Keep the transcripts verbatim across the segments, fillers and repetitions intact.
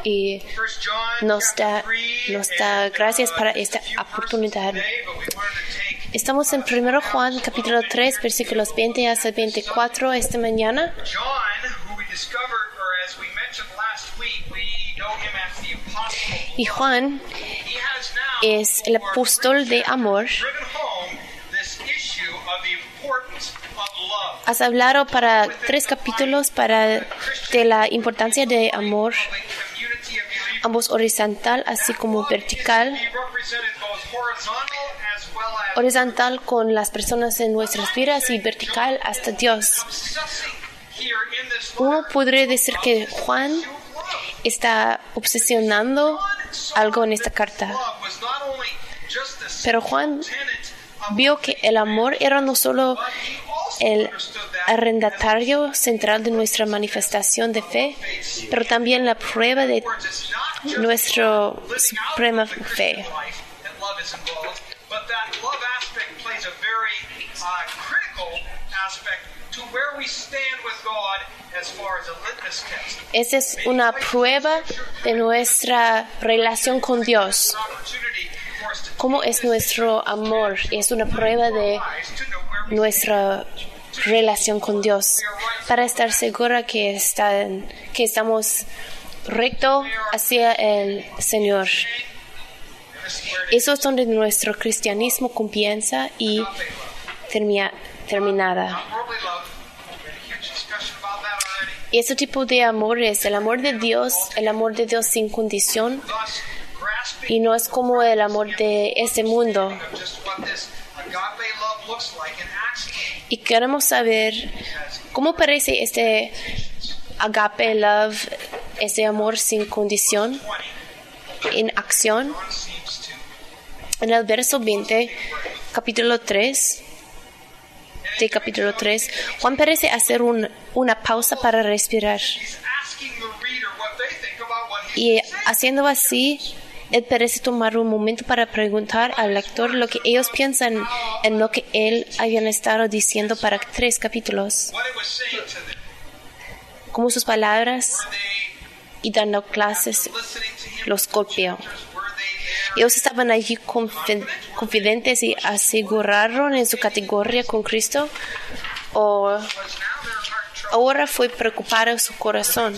y nos da, nos da gracias para esta oportunidad. Estamos en primero Juan, capítulo tres, versículos veinte hasta veinticuatro esta mañana. Y Juan es el apóstol de amor. Has hablado para tres capítulos para de la importancia de amor, ambos horizontal así como vertical. Horizontal con las personas en nuestras vidas y vertical hasta Dios. Uno podría decir que Juan está obsesionando algo en esta carta. Pero Juan vio que el amor era no solo el arrendatario central de nuestra manifestación de fe, pero también la prueba de nuestra suprema fe. Esa es una prueba de nuestra relación con Dios. ¿Cómo es nuestro amor? Es una prueba de nuestra relación con Dios. Para estar segura que, están, que estamos recto hacia el Señor. Eso es donde nuestro cristianismo comienza y termina, terminada. Ese tipo de amor es el amor de Dios, el amor de Dios sin condición, y no es como el amor de este mundo. Y queremos saber cómo parece este agape love, este amor sin condición, en acción. En el verso veinte, capítulo tres, de capítulo tres, Juan parece hacer un, una pausa para respirar. Y haciendo así, él parece tomar un momento para preguntar al lector lo que ellos piensan en lo que él había estado diciendo para tres capítulos. Como sus palabras y dando clases los golpeó. Ellos estaban allí confidentes y aseguraron en su categoría con Cristo, o ahora fue preocupado su corazón.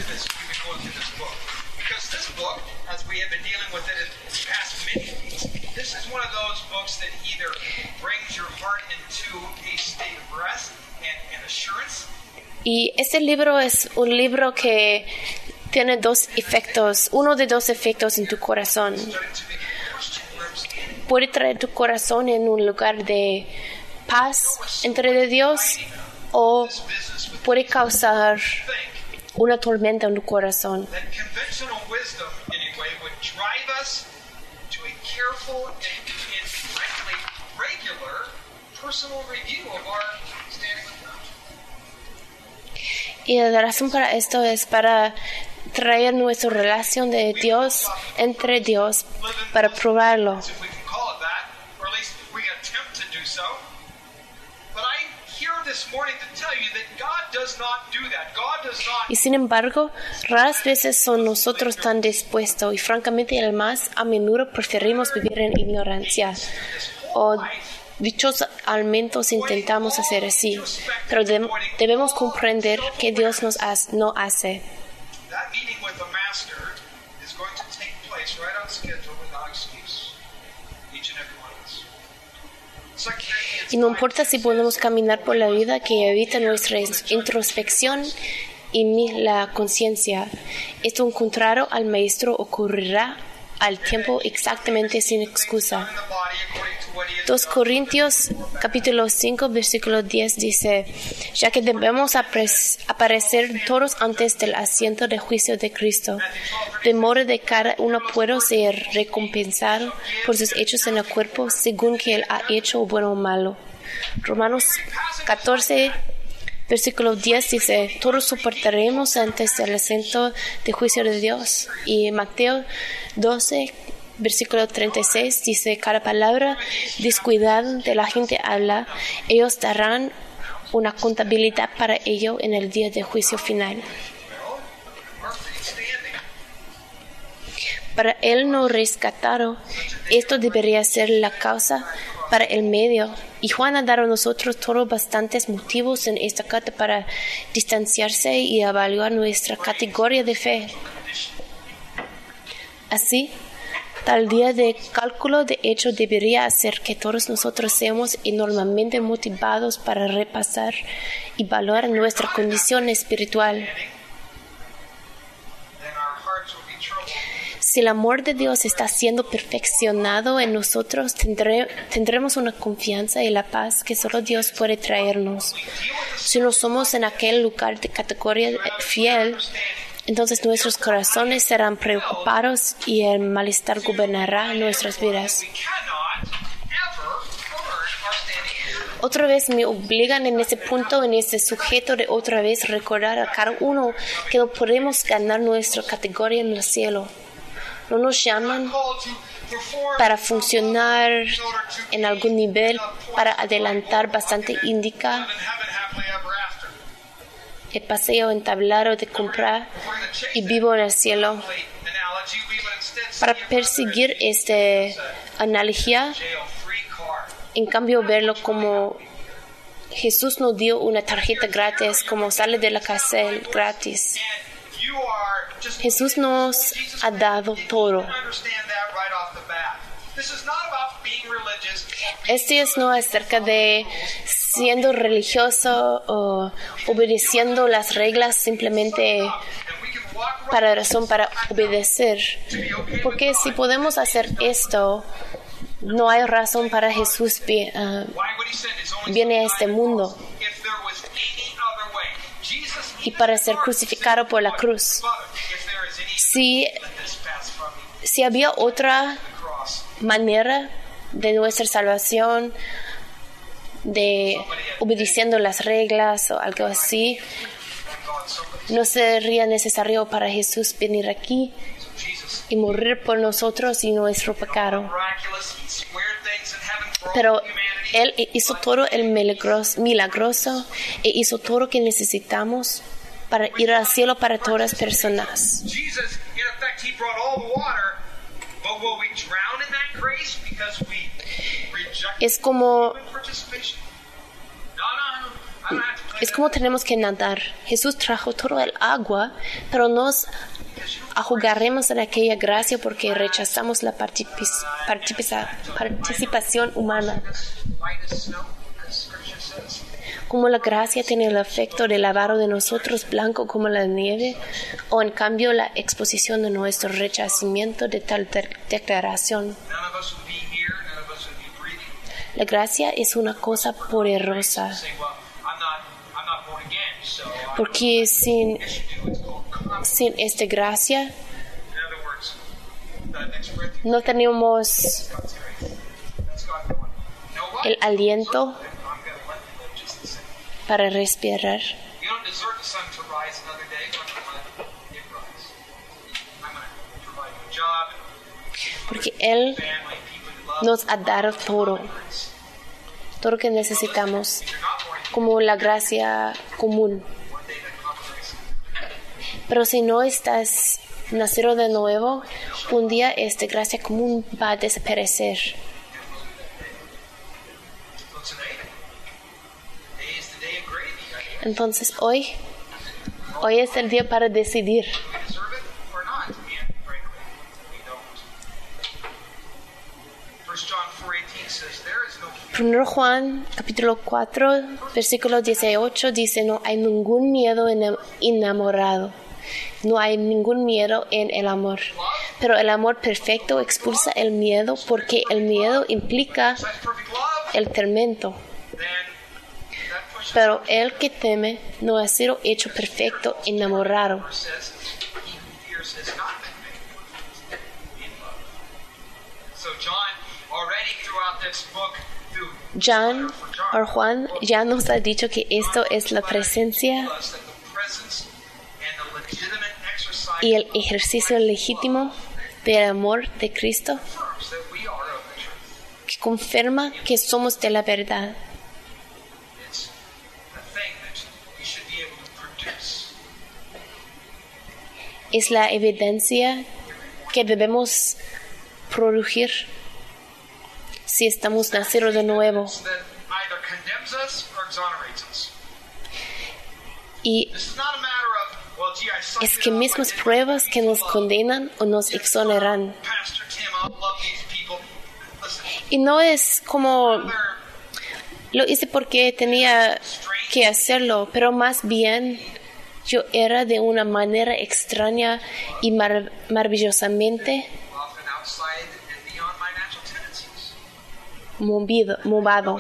Y este libro es un libro que tiene dos efectos, uno de dos efectos en tu corazón. Puede traer tu corazón en un lugar de paz entre de Dios, o puede causar una tormenta en tu corazón. Y la razón para esto es para traer nuestra relación de Dios entre Dios, para probarlo. Y sin embargo, raras veces son nosotros tan dispuestos, y francamente el más a menudo preferimos vivir en ignorancia, o dichos almentos intentamos hacer así, pero de, debemos comprender que Dios nos hace, no hace. Y no importa si podemos caminar por la vida que evita nuestra introspección y la conciencia. Esto en contrario al Maestro ocurrirá al tiempo exactamente sin excusa. dos Corintios capítulo cinco versículo diez dice: ya que debemos aparecer todos antes del asiento de juicio de Cristo, de modo de cada uno pueda ser recompensado por sus hechos en el cuerpo según que él ha hecho bueno o malo. Romanos catorce versículo diez dice: todos soportaremos antes del asiento de juicio de Dios. Y Mateo doce versículo treinta y seis dice: cada palabra descuidada de la gente habla, ellos darán una contabilidad para ello en el día del juicio final. Para el no rescatado, esto debería ser la causa para el medio. Y Juan ha dado a nosotros todos bastantes motivos en esta carta para distanciarse y evaluar nuestra categoría de fe. Así, tal día de cálculo de hecho debería hacer que todos nosotros seamos enormemente motivados para repasar y valorar nuestra condición espiritual. Si el amor de Dios está siendo perfeccionado en nosotros, tendré, tendremos una confianza y la paz que solo Dios puede traernos. Si no somos en aquel lugar de categoría fiel, entonces nuestros corazones serán preocupados y el malestar gobernará nuestras vidas. Otra vez me obligan en ese punto, en ese sujeto, de otra vez recordar a cada uno que no podemos ganar nuestra categoría en el cielo. No nos llaman para funcionar en algún nivel, para adelantar bastante indica el paseo en tablero de comprar y vivo en el cielo. Para perseguir esta analogía, en cambio verlo como Jesús nos dio una tarjeta gratis, como sale de la cárcel gratis. Jesús nos ha dado todo. Este es no acerca de siendo religioso o obedeciendo las reglas simplemente para razón para obedecer. Porque si podemos hacer esto, no hay razón para Jesús vi, uh, viene a este mundo y para ser crucificado por la cruz. Si, si había otra manera de nuestra salvación, de obedeciendo las reglas o algo así, no sería necesario para Jesús venir aquí y morir por nosotros y nuestro pecado. Pero Él hizo todo el milagroso, milagroso e hizo todo lo que necesitamos para ir al cielo para todas las personas. Es como es como tenemos que nadar. Jesús trajo todo el agua, pero nos ahogaremos en aquella gracia porque rechazamos la particip- participa- participación humana. Como la gracia tiene el efecto de lavado de nosotros blanco como la nieve, o en cambio la exposición de nuestro rechazamiento de tal de- declaración. La gracia es una cosa poderosa, porque sin, sin esta gracia no tenemos el aliento para respirar. Porque Él nos ha dado todo, todo lo que necesitamos, como la gracia común. Pero si no estás nacido de nuevo, un día esta gracia común va a desaparecer. Entonces hoy, hoy es el día para decidir. Primero Juan, capítulo cuatro, versículo dieciocho, dice, no hay ningún miedo en el enamorado. No hay ningún miedo en el amor. Pero el amor perfecto expulsa el miedo porque el miedo implica el tormento. Pero el que teme no ha sido hecho perfecto enamorado. John o Juan ya nos ha dicho que esto es la presencia y el ejercicio legítimo del amor de Cristo que confirma que somos de la verdad. Es la evidencia que debemos producir si estamos nacidos de nuevo. Y es que mismas pruebas que nos condenan o nos exoneran. Y no es como lo hice porque tenía que hacerlo, pero más bien yo era de una manera extraña y mar- maravillosamente movido, movado.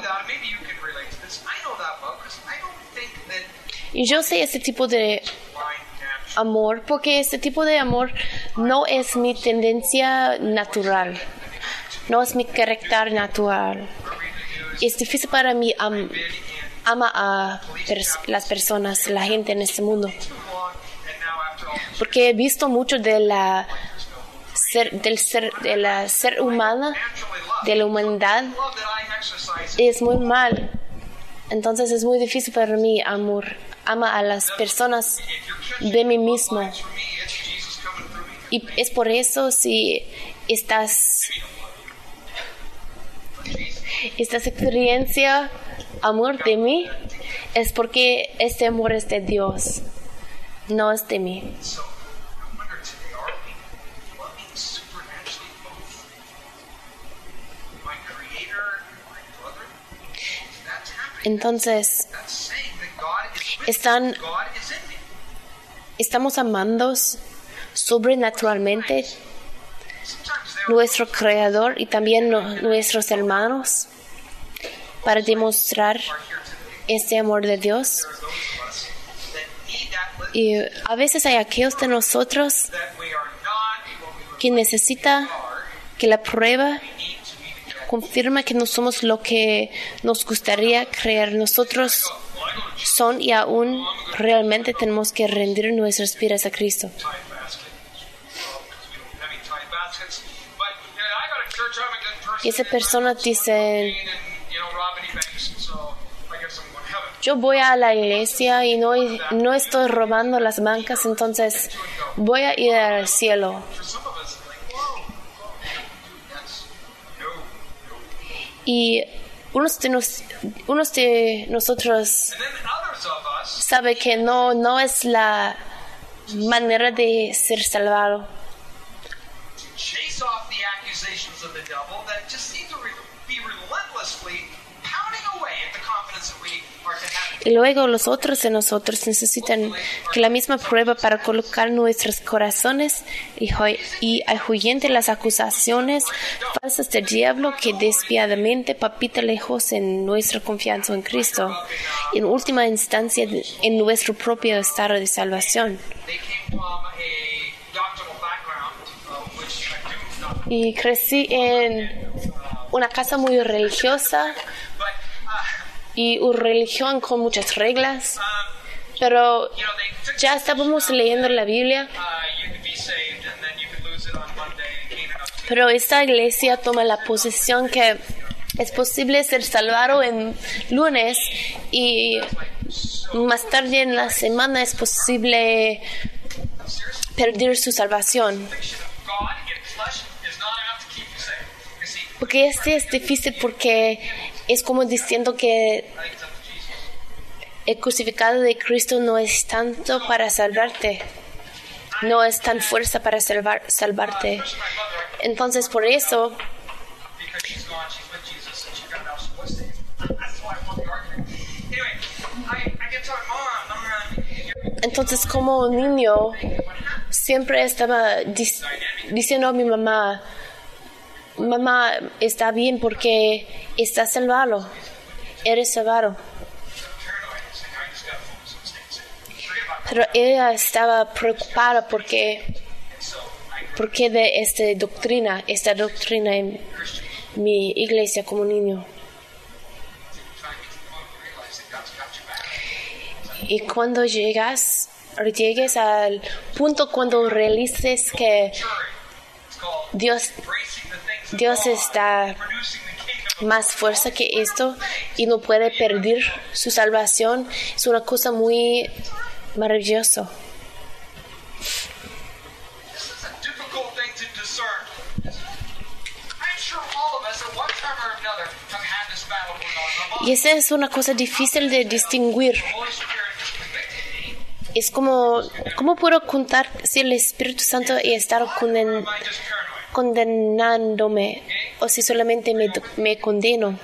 Y yo sé ese tipo de amor porque ese tipo de amor no es mi tendencia natural, no es mi carácter natural. Es difícil para mí am, ama a pers- las personas, la gente en este mundo, porque he visto mucho de la ser, del ser, de la ser humana, de la humanidad, es muy mal. Entonces es muy difícil para mí amor, ama a las personas de mí mismo. Y es por eso si estás Esta experiencia, amor de mí, es porque este amor es de Dios, no es de mí. Entonces, están, estamos amando sobrenaturalmente nuestro Creador y también no, nuestros hermanos para demostrar este amor de Dios. Y a veces hay aquellos de nosotros que necesitan que la prueba confirma que no somos lo que nos gustaría creer. Nosotros son y aún realmente tenemos que rendir nuestras vidas a Cristo. Y esa persona dice, yo voy a la iglesia y no, no estoy robando las bancas, entonces voy a ir al cielo. Y unos de, nos, unos de nosotros sabe que no, no es la manera de ser salvado. Y luego los otros de nosotros necesitan que la misma prueba para colocar nuestros corazones y, y ahuyente las acusaciones falsas del diablo que despiadadamente palpita lejos en nuestra confianza en Cristo, y en última instancia en nuestro propio estado de salvación. Y crecí en una casa muy religiosa y una religión con muchas reglas, pero ya estábamos leyendo la Biblia, pero esta iglesia toma la posición que es posible ser salvado en lunes y más tarde en la semana es posible perder su salvación. Porque este es difícil porque es como diciendo que el crucificado de Cristo no es tanto para salvarte, no es tan fuerza para salvar, salvarte. Entonces por eso entonces como niño siempre estaba dic- diciendo a mi mamá, mamá, está bien porque estás salvado, eres salvado. Pero ella estaba preocupada porque, porque de esta doctrina, esta doctrina en mi iglesia como niño. Y cuando llegas, llegues al punto cuando realices que Dios Dios está más fuerza que esto y no puede perder su salvación, es una cosa muy maravillosa. Y esa es una cosa difícil de distinguir. Es como, ¿cómo puedo contar si el Espíritu Santo está conden, condenándome o si solamente me, me condeno?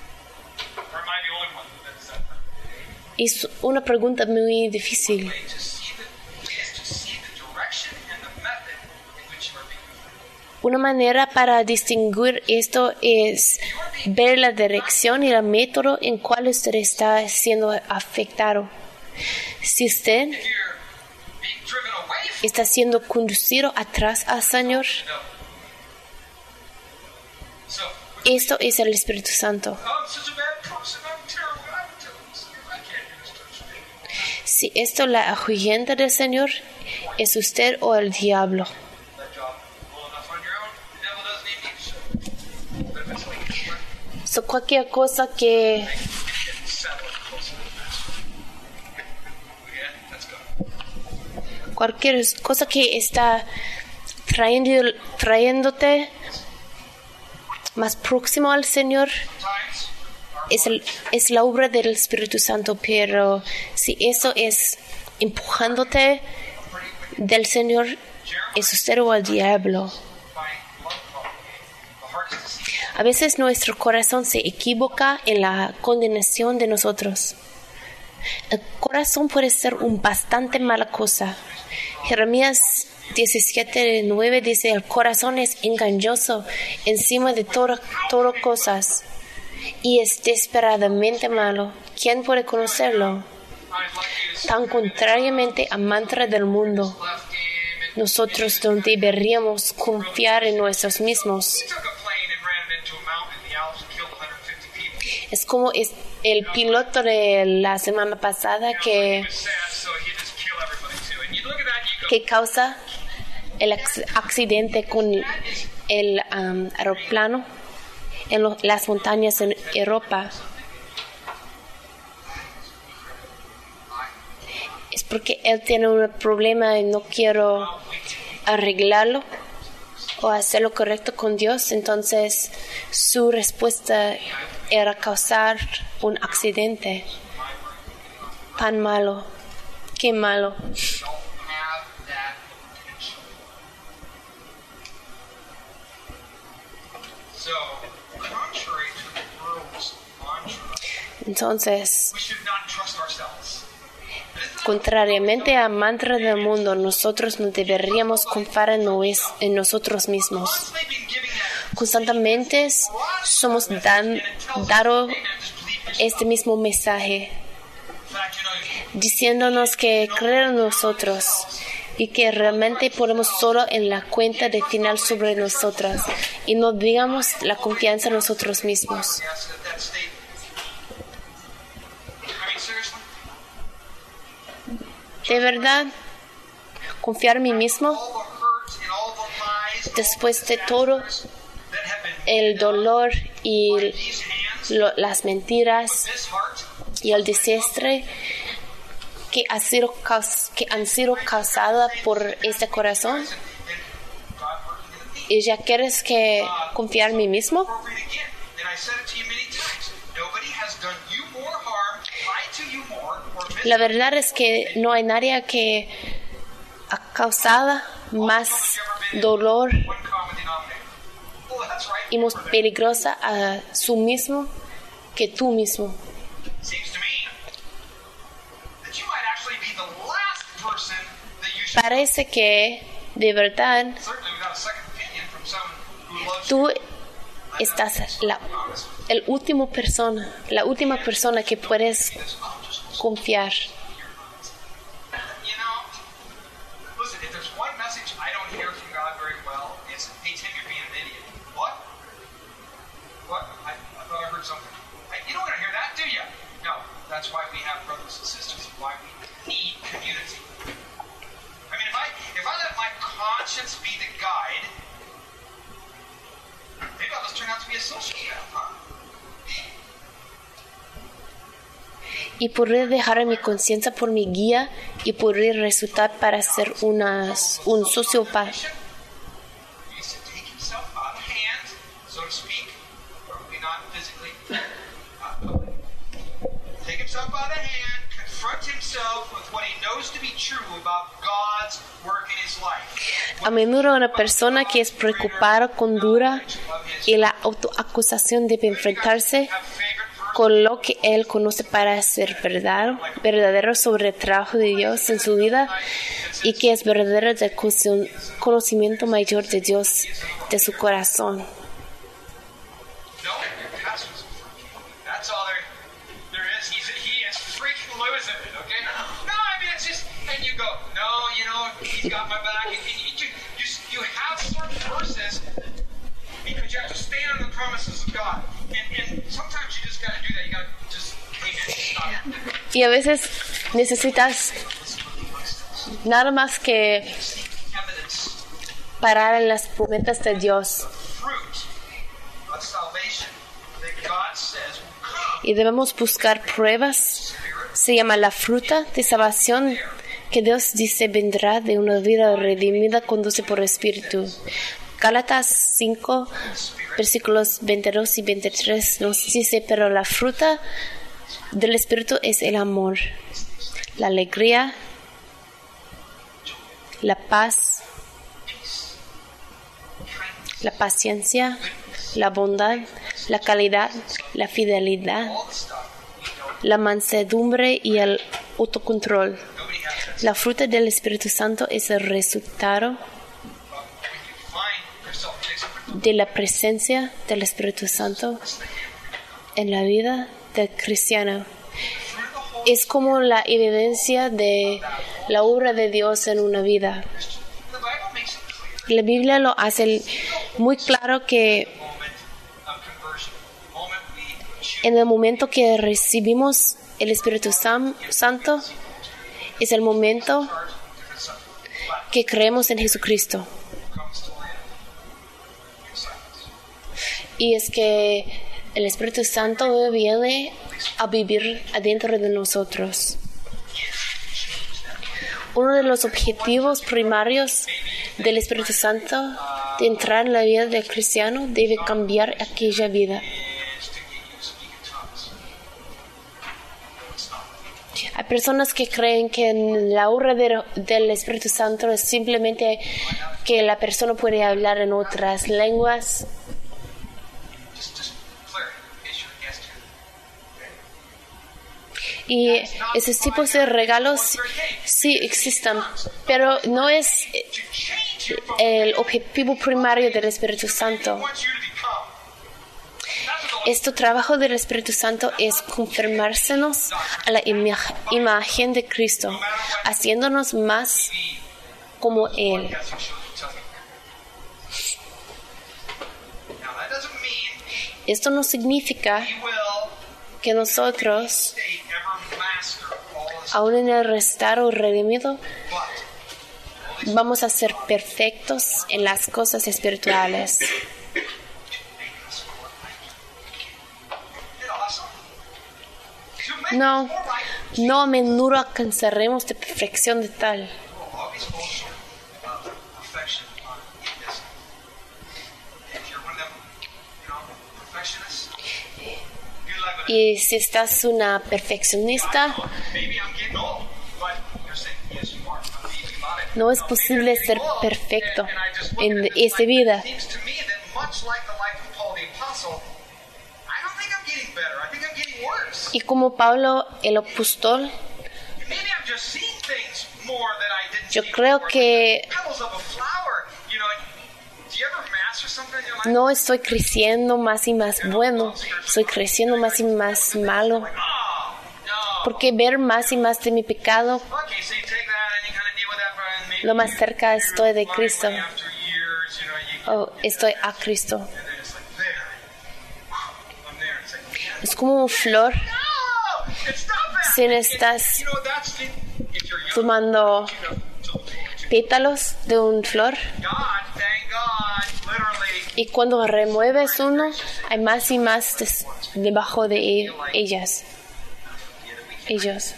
Es una pregunta muy difícil. Una manera para distinguir esto es ver la dirección y el método en cual usted está siendo afectado. Si usted está siendo conducido atrás al Señor, esto es el Espíritu Santo. Si esto la ahuyenta del Señor, es usted o el diablo. So, cualquier cosa que cualquier cosa que está trayendo, trayéndote más próximo al Señor es, el, es la obra del Espíritu Santo, pero si eso es empujándote del Señor, es usted o el diablo. A veces nuestro corazón se equivoca en la condenación de nosotros. El corazón puede ser un bastante mala cosa. Jeremías diecisiete nueve dice: el corazón es engañoso encima de todas todo cosas y es desesperadamente malo. ¿Quién puede conocerlo? Tan contrariamente al mantra del mundo, nosotros no deberíamos confiar en nosotros mismos. Es como es el piloto de la semana pasada que, que causa el accidente con el um, aeroplano en lo, las montañas en Europa. Es porque él tiene un problema y no quiero arreglarlo o hacer lo correcto con Dios. Entonces su respuesta era causar un accidente. Tan malo, qué malo. Entonces, contrariamente al mantra del mundo, nosotros no deberíamos confiar en, nos, en nosotros mismos. Constantemente somos dan, dado este mismo mensaje, diciéndonos que creer en nosotros y que realmente ponemos solo en la cuenta de final sobre nosotras y no digamos la confianza en nosotros mismos. De verdad, confiar en mí mismo después de todo el dolor y lo, las mentiras y el desastre que, ha sido, que han sido causadas por este corazón. ¿Y ya quieres que confiar en mí mismo? La verdad es que no hay nadie que ha causado más dolor y más peligrosa a su mismo que tú mismo. Parece que de verdad tú estás la el último persona, la última persona que puedes confiar. That's why we have brothers and sisters, why we need community. I mean, if I if I let my conscience be the guide, maybe I'll just turn out to be a sociopath, huh? Y podré dejar a mi conciencia por mi guía y podré resultar para ser una, un sociópata. so to speak, probably not physically. Uh, take himself by the hand, confront himself with what he knows to be true about God's work in his life. A menudo una persona que es preocupada con dura y la autoacusación debe enfrentarse con lo que él conoce para ser verdadero, verdadero sobre el trabajo de Dios en su vida y que es verdadero del conocimiento mayor de Dios de su corazón. Y a veces necesitas nada más que parar en las promesas de Dios. Y debemos buscar pruebas. Se llama la fruta de salvación que Dios dice vendrá de una vida redimida conduce por Espíritu. Gálatas cinco, versículos veintidós y veintitrés nos dice, pero la fruta del Espíritu es el amor, la alegría, la paz, la paciencia, la bondad, la calidad, la fidelidad, la mansedumbre y el autocontrol. La fruta del Espíritu Santo es el resultado de la presencia del Espíritu Santo en la vida del cristiano. Es como la evidencia de la obra de Dios en una vida. La Biblia lo hace muy claro que en el momento que recibimos el Espíritu San- Santo es el momento que creemos en Jesucristo. Y es que el Espíritu Santo viene a vivir adentro de nosotros. Uno de los objetivos primarios del Espíritu Santo de entrar en la vida del cristiano debe cambiar aquella vida. Hay personas que creen que la obra de, del Espíritu Santo es simplemente que la persona puede hablar en otras lenguas. Y esos tipos de regalos sí existen, pero no es el objetivo primario del Espíritu Santo. Este trabajo del Espíritu Santo es confirmársenos a la ima- imagen de Cristo, haciéndonos más como Él. Esto no significa que nosotros, aún en el restauro redimido, vamos a ser perfectos en las cosas espirituales. No, no a menudo alcanzaremos de perfección de tal. Y si estás una perfeccionista, no es posible ser perfecto en esta vida. Y como Pablo el apóstol, yo creo que no estoy creciendo más y más bueno, estoy creciendo más y más malo. Porque ver más y más de mi pecado, lo más cerca estoy de Cristo. Oh, estoy a Cristo. Es como una flor. Si estás tomando pétalos de una flor y cuando remueves uno, hay más y más des- debajo de ellas. Ellos.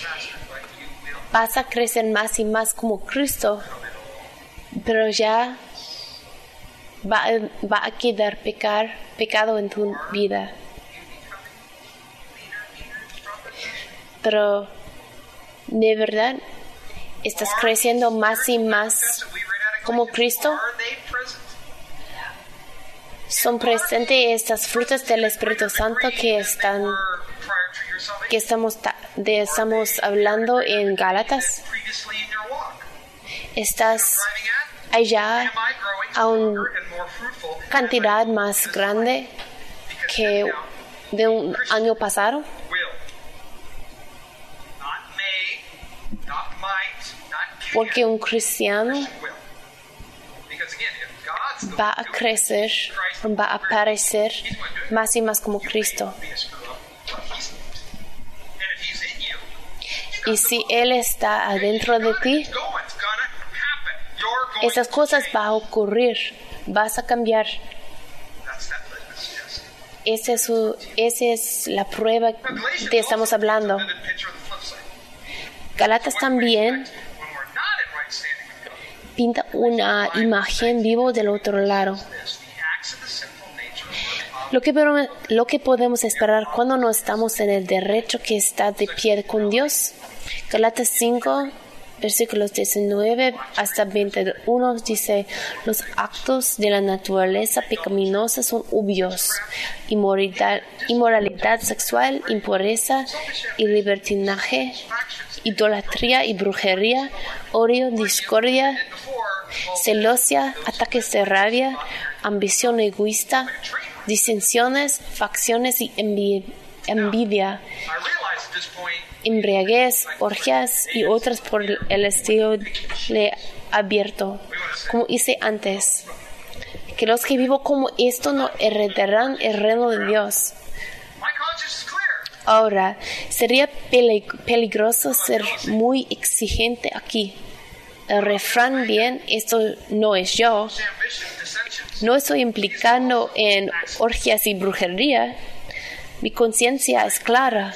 vas a crecer más y más como Cristo, pero ya va, va a quedar pecar, pecado en tu vida. Pero de verdad estás creciendo más y más como Cristo. Son presentes estas frutas del Espíritu Santo que están que estamos de estamos hablando en Gálatas. Estás allá a una cantidad más grande que de un año pasado. Porque un cristiano va a crecer, va a parecer más y más como Cristo. Y si Él está adentro de ti, esas cosas van a ocurrir, vas a cambiar. Esa es, su, esa es la prueba que estamos hablando. Gálatas también pinta una imagen viva del otro lado. Lo que, lo que podemos esperar cuando no estamos en el derecho que está de pie con Dios. Gálatas cinco, versículos diecinueve hasta veintiuno dice: los actos de la naturaleza pecaminosa son obvios: inmoralidad, inmoralidad sexual, impureza y libertinaje, idolatría y brujería, odio, discordia, celosia, ataques de rabia, ambición egoísta, disensiones, facciones y envidia, embriaguez, orgías y otras por el estilo le abierto. Como hice antes, que los que viven como esto no heredarán el reino de Dios. Ahora, sería peligroso ser muy exigente aquí. El refrán bien, esto no es yo. No estoy implicando en orgías y brujería. Mi conciencia es clara.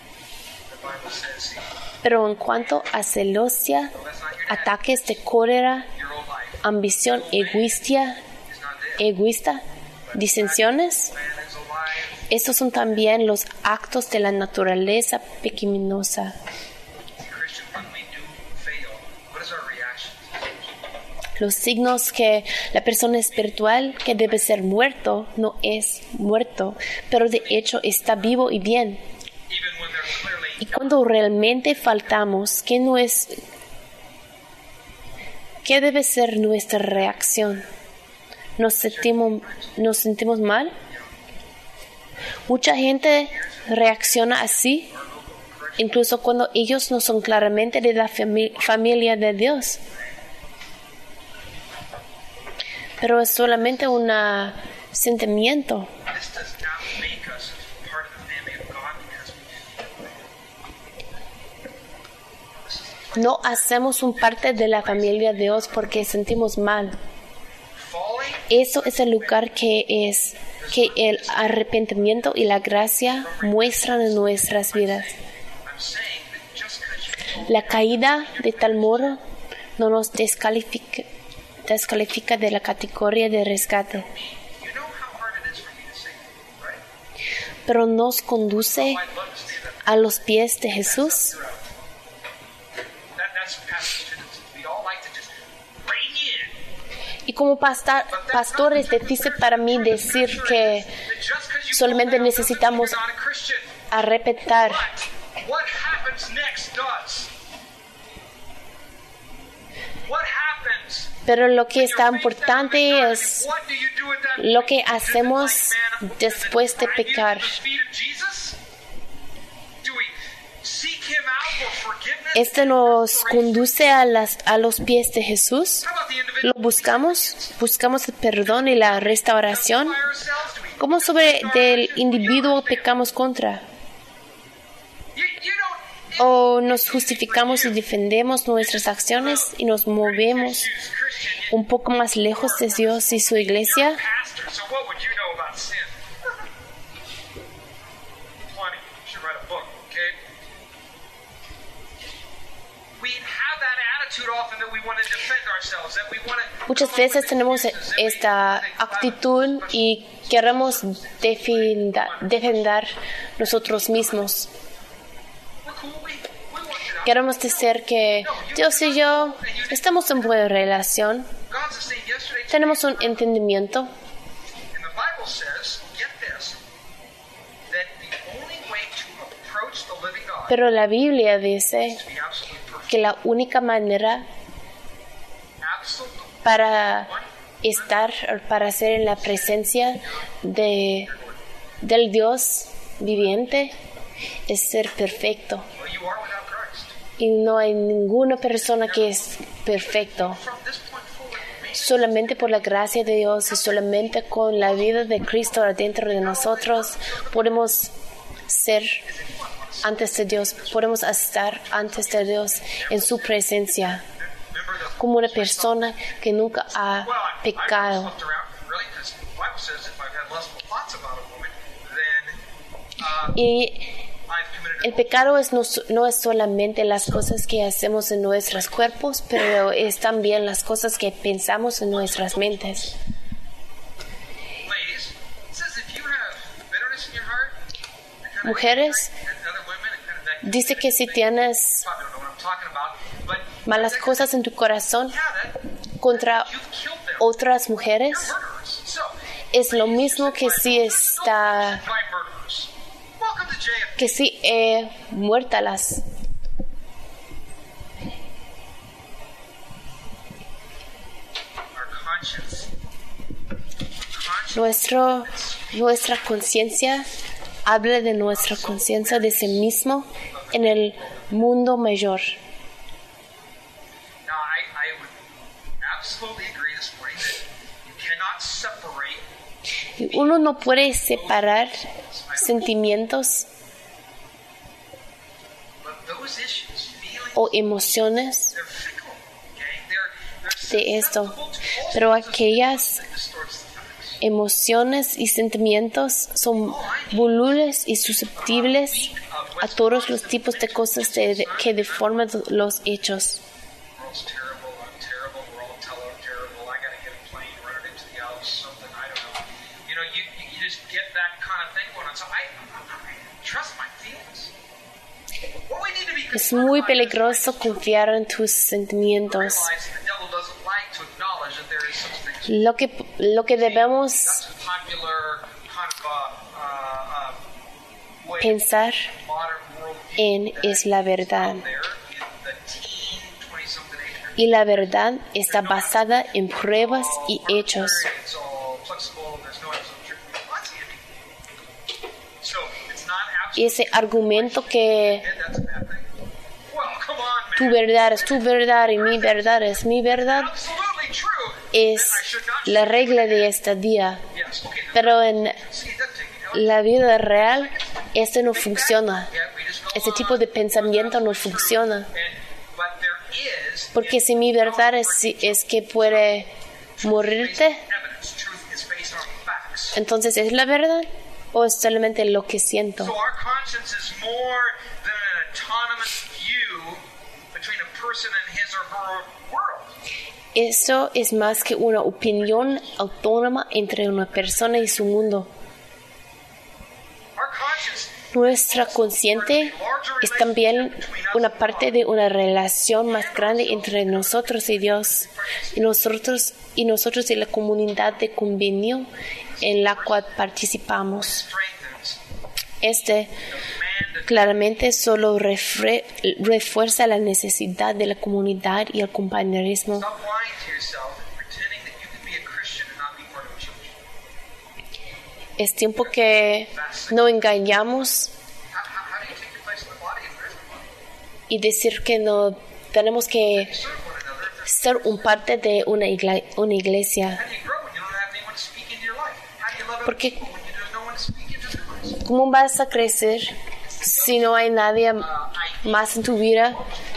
Pero en cuanto a celosia, ataques de cólera, ambición egoísta, egoísta, disensiones, estos son también los actos de la naturaleza pecaminosa. Los signos que la persona espiritual que debe ser muerto no es muerto, pero de hecho está vivo y bien. Y cuando realmente faltamos, ¿qué no es? ¿Qué debe ser nuestra reacción? ¿Nos sentimos, nos sentimos mal? Mucha gente reacciona así, incluso cuando ellos no son claramente de la fami- familia de Dios. Pero es solamente un sentimiento. No hacemos un parte de la familia de Dios porque sentimos mal. Eso es el lugar que es que el arrepentimiento y la gracia muestran en nuestras vidas. La caída de tal modo no nos descalifica, descalifica de la categoría de rescate, pero nos conduce a los pies de Jesús. Y como pastor, pastor es difícil para mí decir que solamente necesitamos arrepentir. Pero lo que está importante es lo que hacemos después de pecar. Este nos conduce a, las, a los pies de Jesús. Lo buscamos, buscamos el perdón y la restauración. ¿Cómo sobre del individuo pecamos contra? ¿O nos justificamos y defendemos nuestras acciones y nos movemos un poco más lejos de Dios y su iglesia? Muchas veces tenemos esta actitud y queremos defenda, defender nosotros mismos. Queremos decir que Dios y yo estamos en buena relación, tenemos un entendimiento. Pero la Biblia dice que la única manera para estar, para ser en la presencia de, del Dios viviente es ser perfecto. Y no hay ninguna persona que es perfecto. Solamente por la gracia de Dios y solamente con la vida de Cristo adentro de nosotros podemos ser antes de Dios, podemos estar antes de Dios en su presencia como una persona que nunca ha pecado. Y el pecado es no, no es solamente las cosas que hacemos en nuestros cuerpos, pero es también las cosas que pensamos en nuestras mentes. Mujeres, dice que si tienes malas cosas en tu corazón contra otras mujeres, es lo mismo que si está que si eh, muértalas. Nuestro, nuestra conciencia habla de nuestra conciencia de sí mismo en el mundo mayor. Y uno no puede separar sentimientos o emociones de esto, pero aquellas emociones y sentimientos son volubles y susceptibles a todos los tipos de cosas de, de, que deforman los hechos. Es muy peligroso confiar en tus sentimientos. Lo que, lo que debemos pensar en es la verdad. Y la verdad está basada en pruebas y hechos. Ese argumento que tu verdad es tu verdad y mi verdad es mi verdad es la regla de este día. Pero en la vida real, esto no funciona. Ese tipo de pensamiento no funciona. Porque si mi verdad es, es que puede morirte, entonces ¿es la verdad o es solamente lo que siento? Eso es más que una opinión autónoma entre una persona y su mundo. Nuestra consciente es también una parte de una relación más grande entre nosotros y Dios, y nosotros y nosotros y la comunidad de convenio en la cual participamos. Este claramente solo refre- refuerza la necesidad de la comunidad y el compañerismo. Es tiempo que no engañamos y decir que no tenemos que ser un parte de una iglesia, una iglesia. Porque ¿cómo vas a crecer si no hay nadie más en tu vida?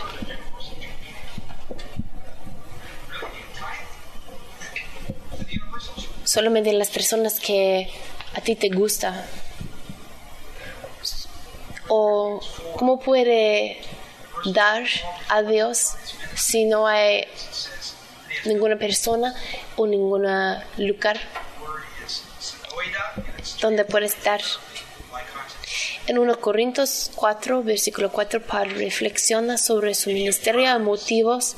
Solamente las personas que a ti te gusta. O ¿cómo puede dar a Dios si no hay ninguna persona o ningún lugar donde puedes dar. En primera Corintios cuatro, versículo cuatro, Pablo reflexiona sobre su ministerio y motivos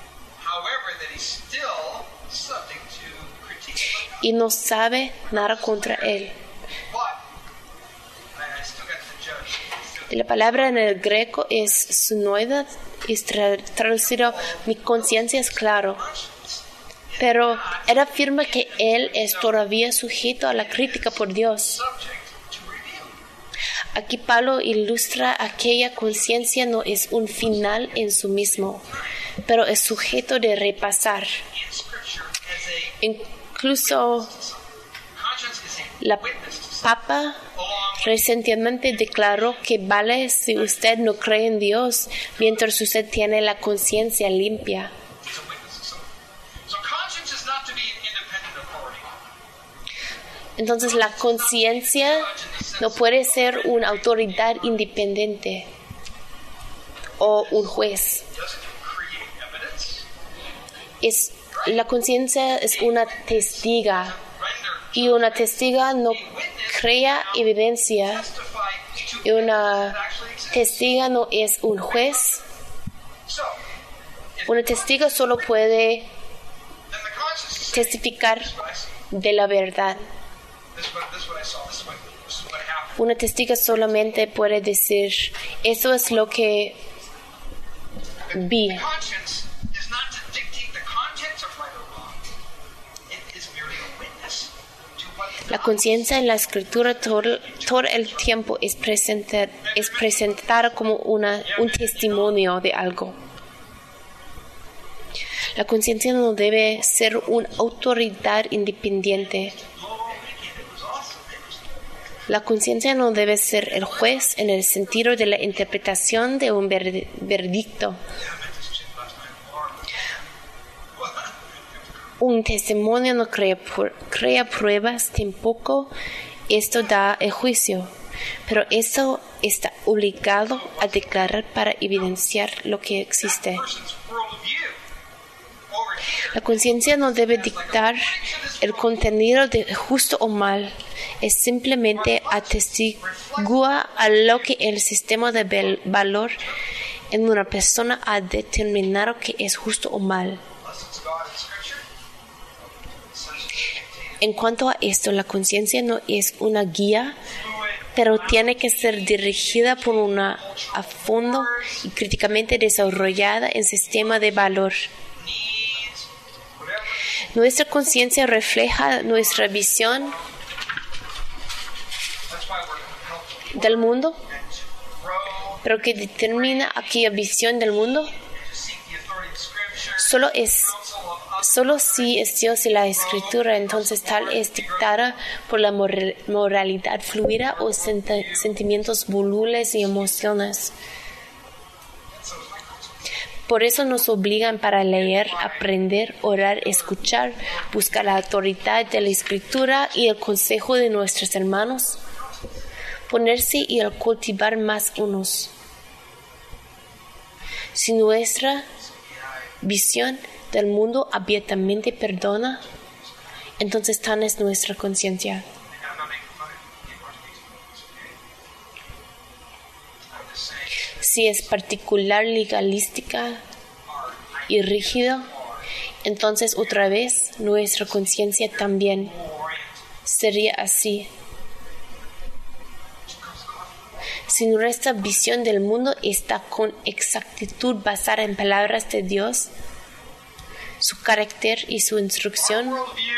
y no sabe nada contra él. La palabra en el griego es sunoida, es tra- traducido mi conciencia es claro. Pero él afirma que él es todavía sujeto a la crítica por Dios. Aquí Pablo ilustra aquella conciencia no es un final en sí mismo, pero es sujeto de repasar. Incluso la Papa recientemente declaró que vale si usted no cree en Dios mientras usted tiene la conciencia limpia. Entonces la conciencia no puede ser una autoridad independiente o un juez. Es, la conciencia es una testiga y una testiga no crea evidencia y una testiga no es un juez. Una testiga solo puede testificar de la verdad. Una testiga solamente puede decir, eso es lo que vi. La conciencia en la escritura todo, todo el tiempo es, presentar, es presentada como una, un testimonio de algo. La conciencia no debe ser una autoridad independiente. La conciencia no debe ser el juez en el sentido de la interpretación de un veredicto. Un testimonio no crea, crea pruebas, tampoco esto da el juicio, pero esto está obligado a declarar para evidenciar lo que existe. La conciencia no debe dictar el contenido de justo o mal, es simplemente atestigua a lo que el sistema de valor en una persona ha determinado que es justo o mal. En cuanto a esto, la conciencia no es una guía, pero tiene que ser dirigida por una a fondo y críticamente desarrollada en sistema de valor. Nuestra conciencia refleja nuestra visión del mundo, pero que determina aquella visión del mundo solo es solo si es Dios y la Escritura, entonces tal es dictada por la moral, moralidad fluida o sent- sentimientos volubles y emociones. Por eso nos obligan para leer, aprender, orar, escuchar, buscar la autoridad de la Escritura y el consejo de nuestros hermanos, ponerse y el cultivar más unos. Si nuestra visión del mundo abiertamente perdona, entonces tan es nuestra conciencia. Si es particular, legalística y rígido, entonces otra vez nuestra conciencia también sería así. Si nuestra visión del mundo está con exactitud basada en palabras de Dios, su carácter y su instrucción,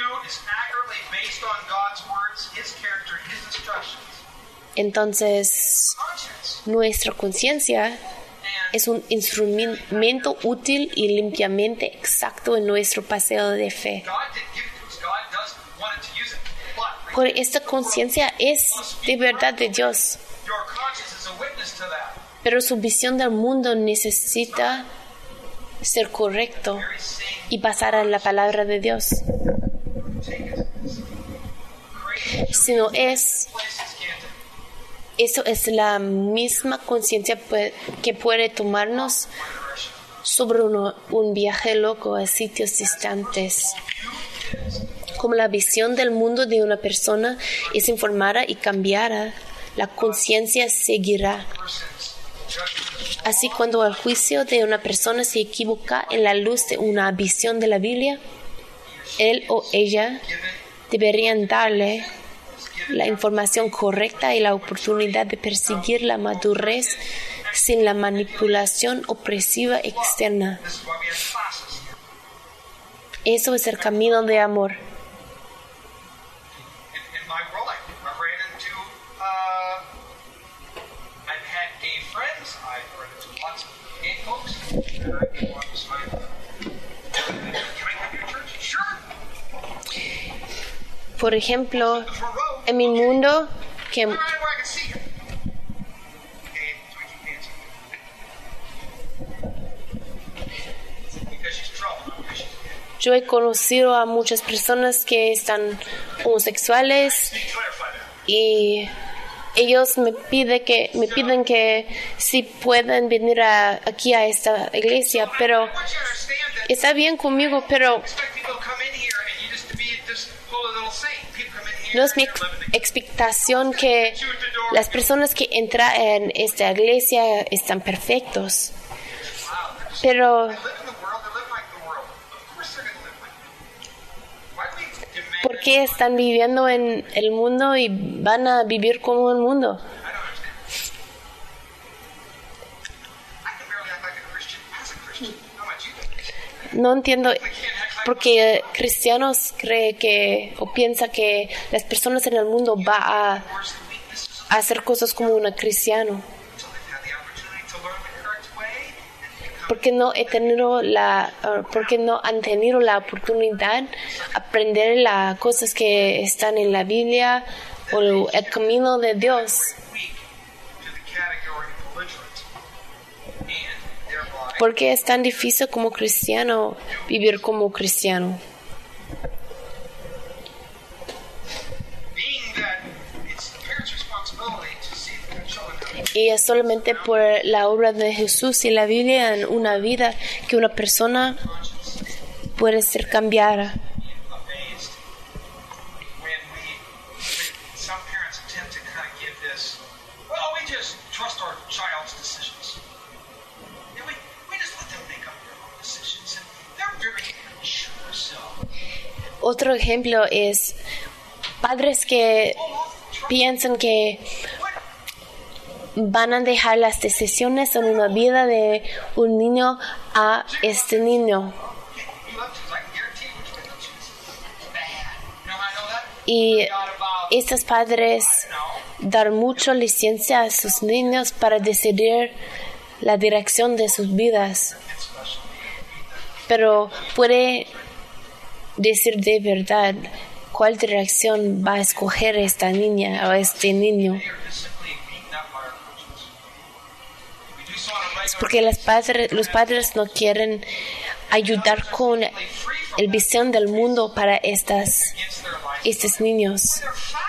entonces nuestra conciencia es un instrumento útil y limpiamente exacto en nuestro paseo de fe. Por esta conciencia es de verdad de Dios, pero su visión del mundo necesita ser correcto y basada en la palabra de Dios. Si no es, Eso es la misma conciencia que puede tomarnos sobre uno, un viaje loco a sitios distantes. Como la visión del mundo de una persona es informada y cambiada, la conciencia seguirá. Así, cuando el juicio de una persona se equivoca en la luz de una visión de la Biblia, él o ella deberían darle la información correcta y la oportunidad de perseguir la madurez sin la manipulación opresiva externa. Eso es el camino de amor. Por ejemplo, en mi mundo, que yo he conocido a muchas personas que están homosexuales y ellos me piden que me piden que si pueden venir a, aquí a esta iglesia, pero está bien conmigo, pero no es mi expectación que las personas que entran en esta iglesia están perfectos. Pero ¿por qué están viviendo en el mundo y van a vivir como el mundo? No entiendo. Porque cristianos creen que o piensan que las personas en el mundo van a, a hacer cosas como un cristiano. Porque no he tenido la, uh, porque no han tenido la oportunidad de aprender las cosas que están en la Biblia o el camino de Dios. Porque es tan difícil como cristiano vivir como cristiano. Y es solamente por la obra de Jesús y la Biblia en una vida que una persona puede ser cambiada. Otro ejemplo es padres que piensan que van a dejar las decisiones en una vida de un niño a este niño. Y estos padres dan mucha licencia a sus niños para decidir la dirección de sus vidas. Pero puede decir de verdad cuál dirección va a escoger esta niña o este niño. Es porque los padres, los padres no quieren ayudar con el visión del mundo para estas, estos niños.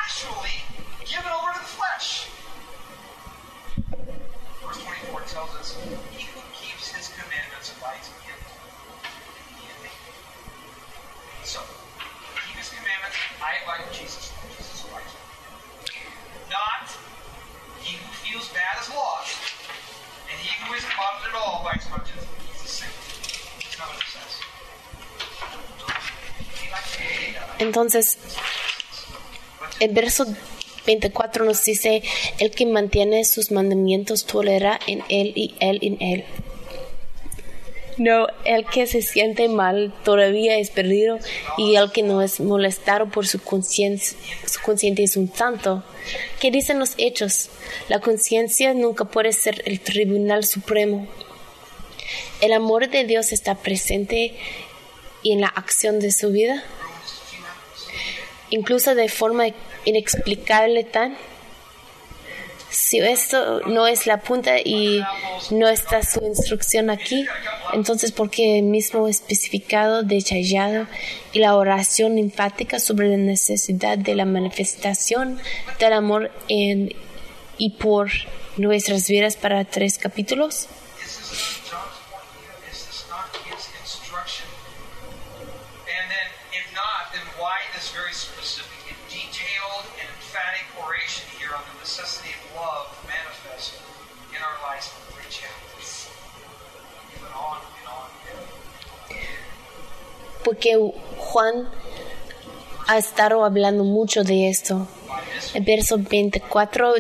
Entonces, el verso veinticuatro nos dice: el que mantiene sus mandamientos tolera en él y él en él. No, el que se siente mal todavía es perdido, y el que no es molestado por su conciencia, su conciencia es un santo. ¿Qué dicen los hechos? La conciencia nunca puede ser el tribunal supremo. El amor de Dios está presente en la acción de su vida, incluso de forma inexplicable tan. Si esto no es la punta y no está su instrucción aquí, entonces ¿por qué mismo especificado, detallado y la oración enfática sobre la necesidad de la manifestación del amor en y por nuestras vidas para tres capítulos. Is this not John's point of view? Is this not his instruction? And then, if not, then why this very specific and detailed and emphatic oration here on the necessity of love manifest in our lives for three chapters? And on and on and on. Porque Juan ha estado hablando mucho de esto. El verso veinticuatro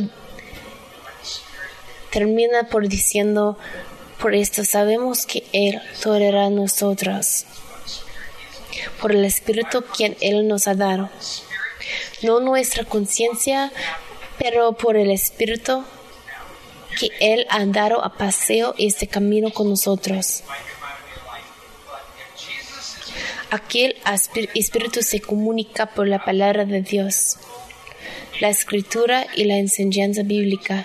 termina por diciendo, por esto sabemos que Él tolerará a nosotros, por el Espíritu quien Él nos ha dado. No nuestra conciencia, pero por el Espíritu que Él ha dado a paseo este camino con nosotros. Aquel Espíritu se comunica por la palabra de Dios, la Escritura y la enseñanza bíblica.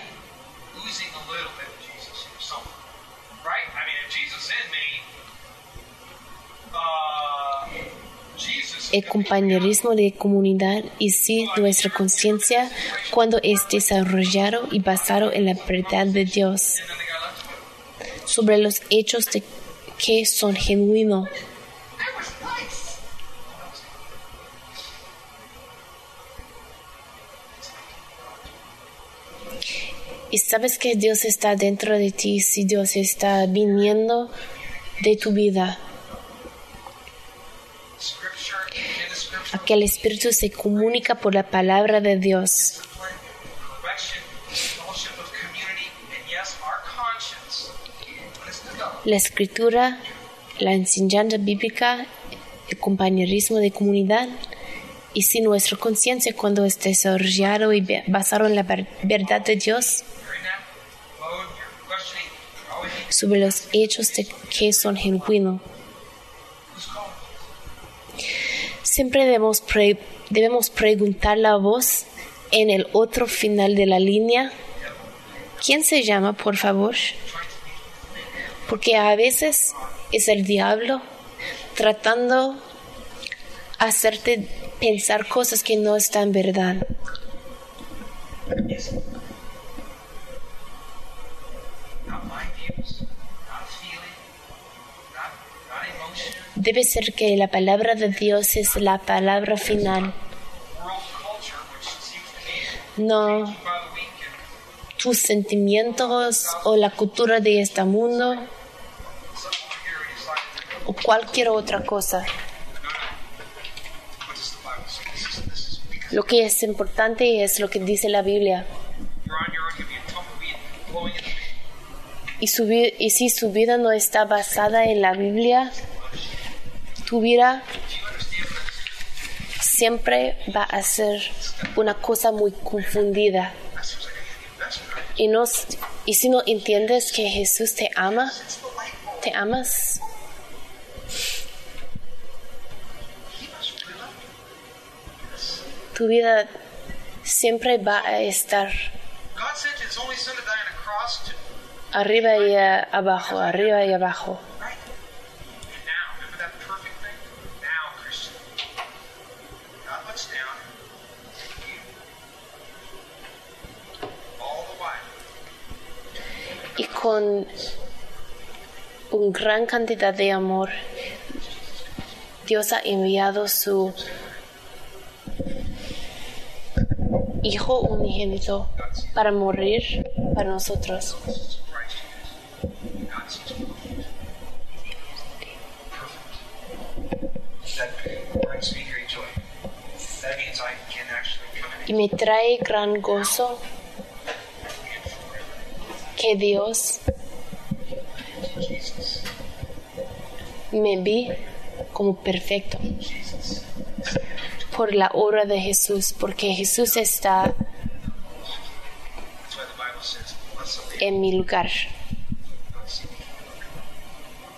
El compañerismo de comunidad y sí nuestra conciencia cuando es desarrollado y basado en la verdad de Dios sobre los hechos de que son genuinos. Y sabes que Dios está dentro de ti si Dios está viniendo de tu vida. Aquel Espíritu se comunica por la palabra de Dios. La Escritura, la enseñanza bíblica, el compañerismo de comunidad y si nuestra conciencia cuando es desarrollado y basado en la verdad de Dios sobre los hechos de que son genuinos. Siempre debemos, pre- debemos preguntar la voz en el otro final de la línea. ¿Quién se llama, por favor? Porque a veces es el diablo tratando hacerte pensar cosas que no están verdad. Debe ser que la palabra de Dios es la palabra final. No tus sentimientos o la cultura de este mundo o cualquier otra cosa. Lo que es importante es lo que dice la Biblia. Y, su, y si su vida no está basada en la Biblia, tu vida siempre va a ser una cosa muy confundida. Y, no, y si no entiendes que Jesús te ama, te amas, tu vida siempre va a estar arriba y abajo, arriba y abajo. Y con una gran cantidad de amor, Dios ha enviado su Hijo unigénito para morir para nosotros. Y me trae gran gozo que Dios me vi como perfecto por la obra de Jesús, porque Jesús está en mi lugar.